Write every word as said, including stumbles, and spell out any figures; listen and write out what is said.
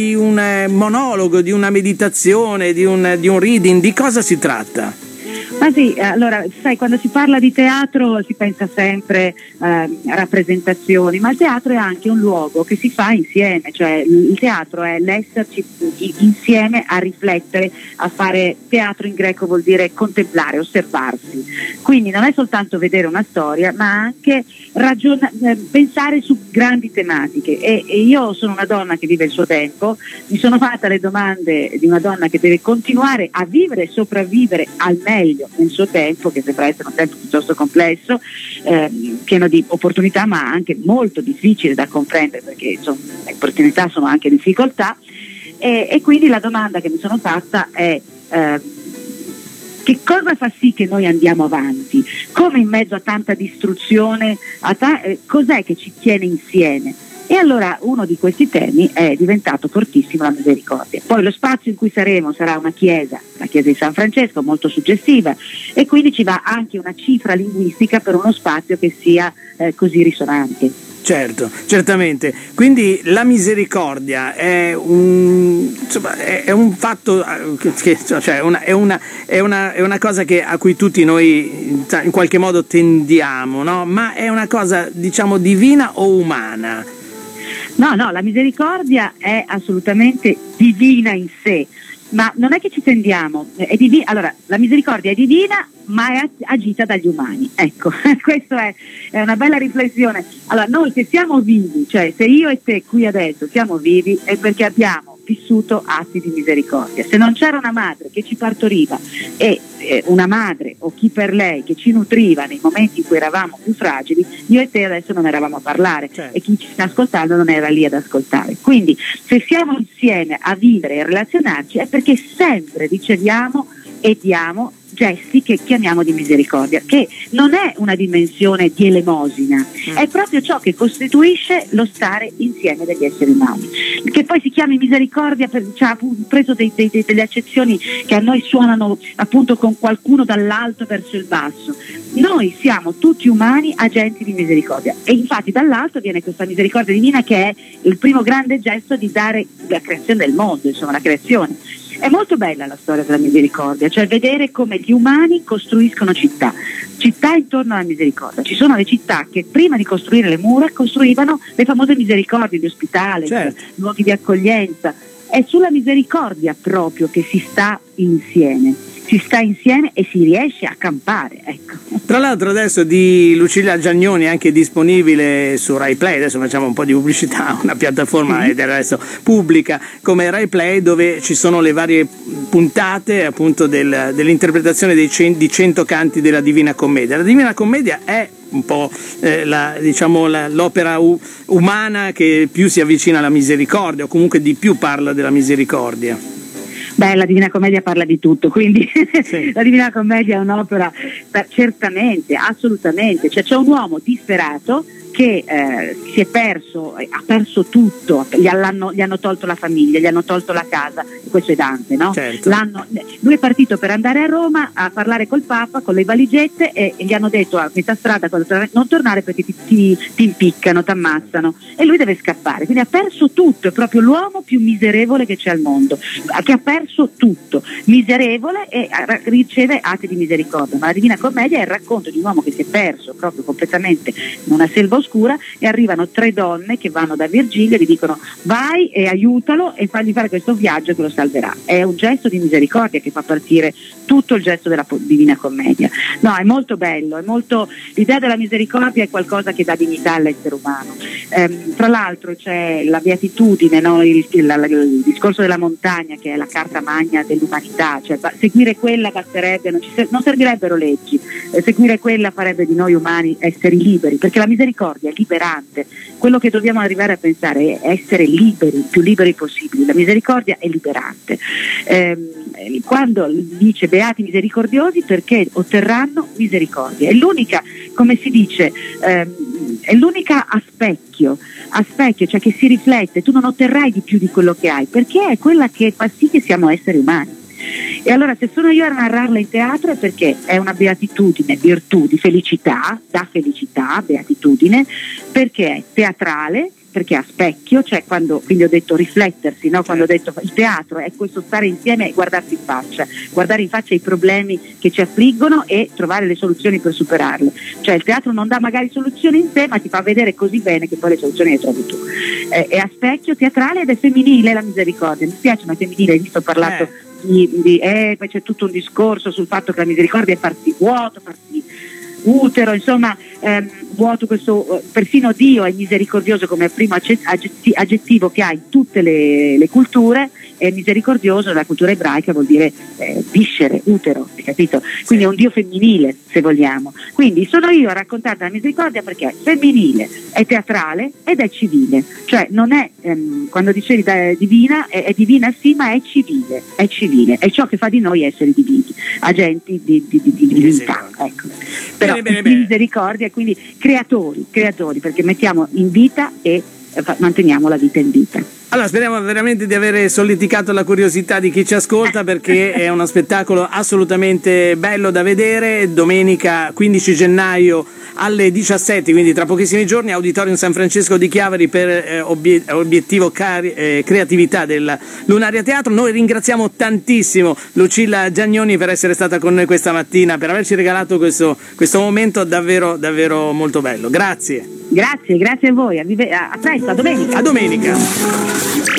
di un eh, monologo, di una meditazione, di un, di un reading, di cosa si tratta? Ma sì, allora, sai, quando si parla di teatro si pensa sempre eh, a rappresentazioni, ma il teatro è anche un luogo che si fa insieme, cioè il teatro è l'esserci insieme a riflettere, a fare teatro in greco vuol dire contemplare, osservarsi. Quindi non è soltanto vedere una storia, ma anche ragiona- pensare su grandi tematiche. E, e io sono una donna che vive il suo tempo, mi sono fatta le domande di una donna che deve continuare a vivere e sopravvivere al meglio nel suo tempo, che sembra essere un tempo piuttosto complesso, eh, pieno di opportunità ma anche molto difficile da comprendere, perché insomma, le opportunità sono anche difficoltà, e, e quindi la domanda che mi sono fatta è eh, che cosa fa sì che noi andiamo avanti? Come in mezzo a tanta distruzione, a ta- eh, cos'è che ci tiene insieme? E allora uno di questi temi è diventato fortissimo la misericordia. Poi lo spazio in cui saremo sarà una chiesa, la chiesa di San Francesco, molto suggestiva, e quindi ci va anche una cifra linguistica per uno spazio che sia eh, così risonante. Certo, certamente. Quindi la misericordia è un, insomma, è, è un fatto che, cioè una, è, una, è, una, è una cosa che, a cui tutti noi in qualche modo tendiamo, no? Ma è una cosa, diciamo, divina o umana? No, no, la misericordia è assolutamente divina in sé, ma non è che ci tendiamo, è divi- allora la misericordia è divina ma è agita dagli umani, ecco, questa è, è una bella riflessione. Allora noi se siamo vivi, cioè se io e te qui adesso siamo vivi è perché abbiamo vissuto atti di misericordia. Se non c'era una madre che ci partoriva e eh, una madre o chi per lei che ci nutriva nei momenti in cui eravamo più fragili, io e te adesso non eravamo a parlare, certo. E chi ci sta ascoltando non era lì ad ascoltare. Quindi se siamo insieme a vivere e a relazionarci è perché sempre riceviamo e diamo gesti che chiamiamo di misericordia, che non è una dimensione di elemosina, mm. è proprio ciò che costituisce lo stare insieme degli esseri umani. Che poi si chiami misericordia, per, cioè, ha preso dei, dei, delle accezioni che a noi suonano appunto con qualcuno dall'alto verso il basso. Noi siamo tutti umani agenti di misericordia e infatti dall'alto viene questa misericordia divina che è il primo grande gesto di dare la creazione del mondo, insomma la creazione. È molto bella la storia della misericordia, cioè vedere come gli umani costruiscono città, città intorno alla misericordia. Ci sono le città che prima di costruire le mura costruivano le famose misericordie di ospitale, certo. Luoghi di accoglienza. È sulla misericordia proprio che si sta insieme. Si sta insieme e si riesce a campare, ecco. Tra l'altro adesso di Lucilia Giagnoni è anche disponibile su Rai Play, adesso facciamo un po' di pubblicità, una piattaforma mm-hmm. del resto pubblica come Rai Play, dove ci sono le varie puntate appunto del, dell'interpretazione dei cent- di cento canti della Divina Commedia. La Divina Commedia è un po' eh, la, diciamo la, l'opera u- umana che più si avvicina alla misericordia o comunque di più parla della misericordia. Beh, la Divina Commedia parla di tutto, quindi sì. La Divina Commedia è un'opera certamente, assolutamente, cioè c'è un uomo disperato che eh, si è perso, ha perso tutto, gli hanno, gli hanno tolto la famiglia, gli hanno tolto la casa, questo è Dante, no? Certo. L'hanno, lui è partito per andare a Roma a parlare col Papa con le valigette e, e gli hanno detto a metà strada non tornare perché ti, ti, ti impiccano, ti ammazzano, e lui deve scappare, quindi ha perso tutto, è proprio l'uomo più miserevole che c'è al mondo, che ha perso tutto, miserevole, e riceve atti di misericordia. Ma la Divina Commedia è il racconto di un uomo che si è perso proprio completamente in una selva oscura e arrivano tre donne che vanno da Virgilio e gli dicono vai e aiutalo e fagli fare questo viaggio che lo salverà. È un gesto di misericordia che fa partire tutto il gesto della Divina Commedia. No, è molto bello, è molto, l'idea della misericordia è qualcosa che dà dignità all'essere umano. Ehm, tra l'altro c'è la beatitudine, no? il, il, il, il discorso della montagna che è la carta magna dell'umanità, cioè seguire quella basterebbe, non, ci, non servirebbero leggi, eh, seguire quella farebbe di noi umani esseri liberi, perché la misericordia è liberante. Quello che dobbiamo arrivare a pensare è essere liberi, il più liberi possibili. La misericordia è liberante. Eh, quando dice beati misericordiosi perché otterranno misericordia, è l'unica, come si dice, ehm, è l'unica a specchio, a specchio, cioè che si riflette, tu non otterrai di più di quello che hai, perché è quella che fa sì che siamo esseri umani. E allora se sono io a narrarla in teatro è perché è una beatitudine, virtù di felicità, da felicità, beatitudine, perché è teatrale, perché a specchio, cioè quando, quindi ho detto riflettersi, no? Quando ho detto il teatro è questo stare insieme e guardarsi in faccia, guardare in faccia i problemi che ci affliggono e trovare le soluzioni per superarli. Cioè il teatro non dà magari soluzioni in sé, ma ti fa vedere così bene che poi le soluzioni le trovi tu. Eh, è a specchio teatrale ed è femminile la misericordia. Mi spiace, ma è femminile, hai visto, ho parlato Eh. di, di eh, poi c'è tutto un discorso sul fatto che la misericordia è farsi vuoto, farsi utero, insomma, ehm, vuoto questo, eh, perfino Dio è misericordioso come primo aggetti- aggettivo che ha in tutte le, le culture, è misericordioso nella cultura ebraica vuol dire eh, viscere, utero, hai capito? Quindi è un Dio femminile, se vogliamo. Quindi sono io a raccontare la misericordia perché è femminile, è teatrale ed è civile, cioè non è, ehm, quando dicevi da, divina, è, è divina sì, ma è civile, è civile, è ciò che fa di noi esseri divini, agenti di, di, di, di divinità, ecco. Però Bene, bene, di bene. misericordia, quindi creatori, creatori, perché mettiamo in vita e eh, fa- manteniamo la vita in vita. Allora, speriamo veramente di avere solleticato la curiosità di chi ci ascolta, perché è uno spettacolo assolutamente bello da vedere. Domenica quindici gennaio alle diciassette, quindi tra pochissimi giorni, Auditorium San Francesco di Chiavari per eh, obie- obiettivo cari- eh, creatività del Lunaria Teatro. Noi ringraziamo tantissimo Lucilla Giagnoni per essere stata con noi questa mattina, per averci regalato questo, questo momento davvero, davvero molto bello. Grazie. Grazie, grazie a voi, a, vive- a a presto, a domenica. A domenica.